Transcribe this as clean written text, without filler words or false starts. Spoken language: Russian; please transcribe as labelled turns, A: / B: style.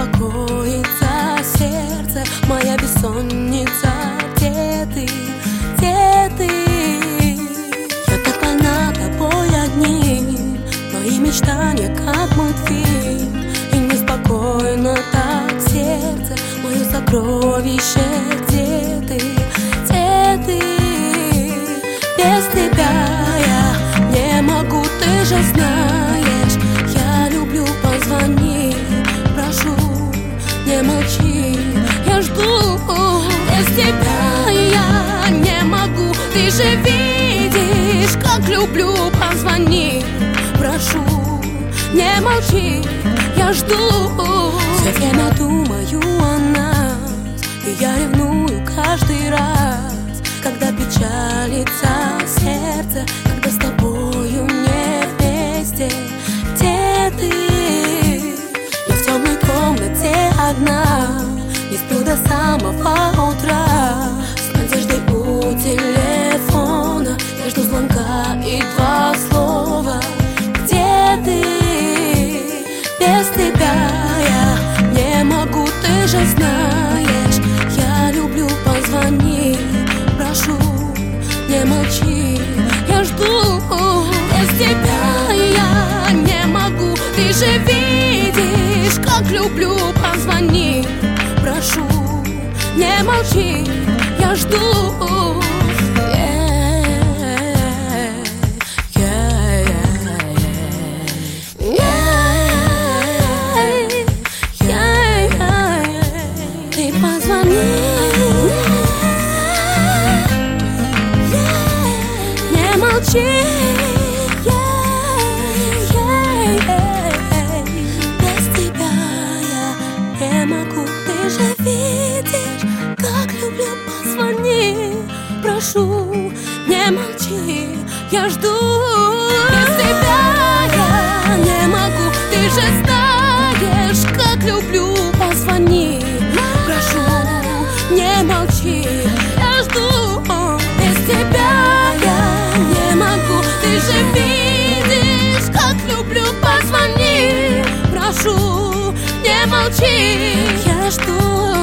A: успокоится сердце, моя бессонница. Где ты, где ты? Я так больна тобой одним, мои мечтания как мультфильм. И неспокойно так сердце, мое сокровище. Где ты, где ты? Без тебя я не могу, ты же знаешь. Я люблю, позвони, прошу, не молчи, я жду. Без тебя я не могу, ты же видишь, как люблю, позвони, прошу, не молчи, я жду. Все время думаю о нас, и я ревную каждый раз, когда печалится сердце, когда с тобою не вместе. Где ты? Я в темной комнате одна, не сплю до самого утра, с надеждой у телефона. Я жду звонка и два слова. Где ты? Без тебя я не могу, ты же знаешь. Я люблю, позвони, прошу, не молчи, я жду. Без тебя я не могу, ты же видишь, как люблю, позвони, прошу, не молчи, я жду. Ты позвони, не молчи. Без тебя я не могу, ты же видишь, как люблю, позвони, прошу, не молчи, я жду. Без тебя я не могу, ты же знаешь, как люблю, позвони, прошу, не молчи, я жду. Без тебя я не могу, ты же видишь, как люблю, позвони, прошу, не молчи, я жду.